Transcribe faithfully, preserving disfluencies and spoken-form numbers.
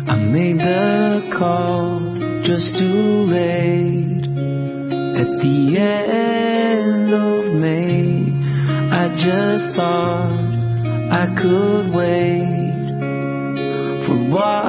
I made the call just too late. At the end of May, I just thought I could wait for what